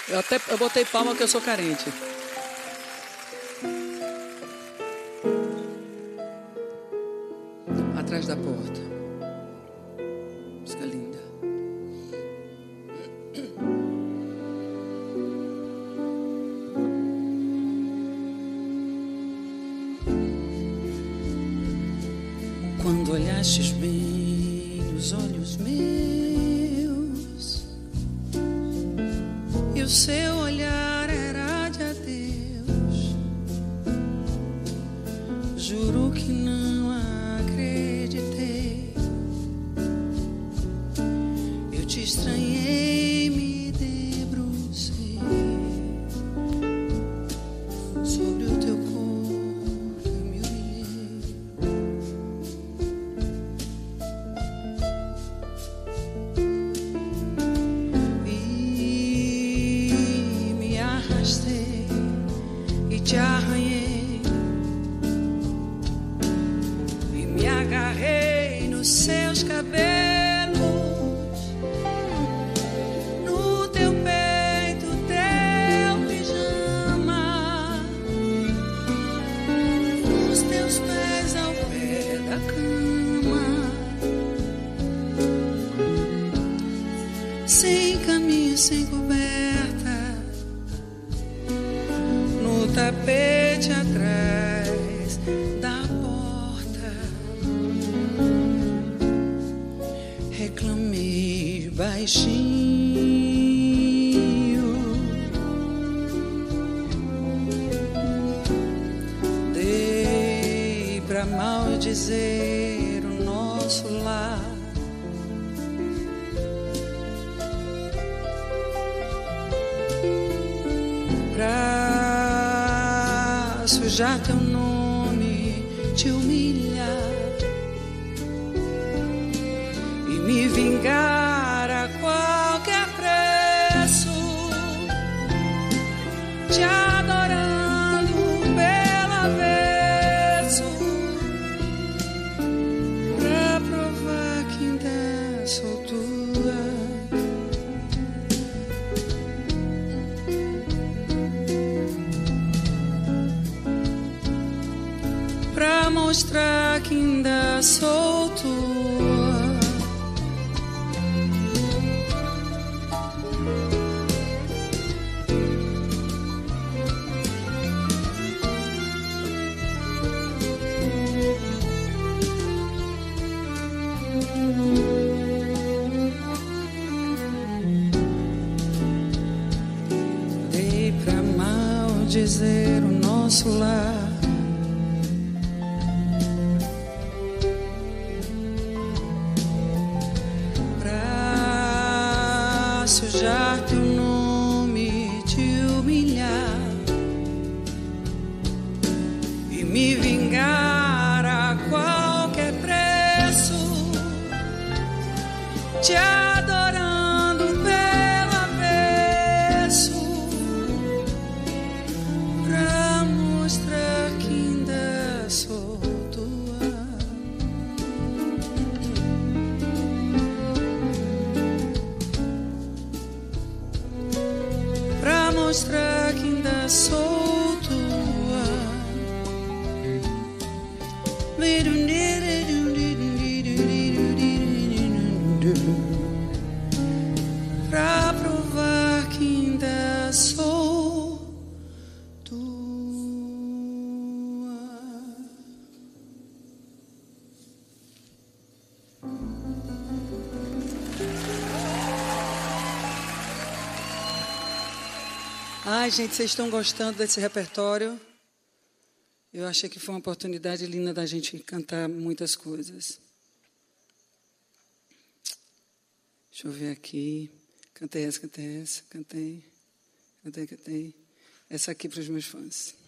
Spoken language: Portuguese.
Eu botei palma que eu sou carente. Atrás da porta. Música linda. Quando olhastes bem nos olhos meus, e o seu olhar era de adeus, juro que não acreditei. Eu te estranhei, me debrucei sobre o teu corpo, eu me humilhei. E me arrastei e te arranhei e me agarrei nos seus cabelos, no teu peito, teu pijama, os teus pés ao pé da cama, sem caminho, sem coberta, no tapete atrás da porta. Reclamei baixinho, dei pra maldizer o nosso lar. Pra sujar teu nome, te humilhar e me vingar a qualquer preço, te adorando pelo avesso, pra provar que ainda sou tua. Pra mostrar que ainda sou tua. Dei pra maldizer o nosso lar. Sujar teu nome, te humilhar e me vingar a qualquer preço, te adorando pelo avesso, pra mostrar que ainda sou tua. Pra mostrar que ainda sou tua. Pra provar que ainda sou tua. Ai, gente, vocês estão gostando desse repertório? Eu achei que foi uma oportunidade linda da gente cantar muitas coisas. Deixa eu ver aqui. Cantei essa. Cantei. Essa aqui para os meus fãs.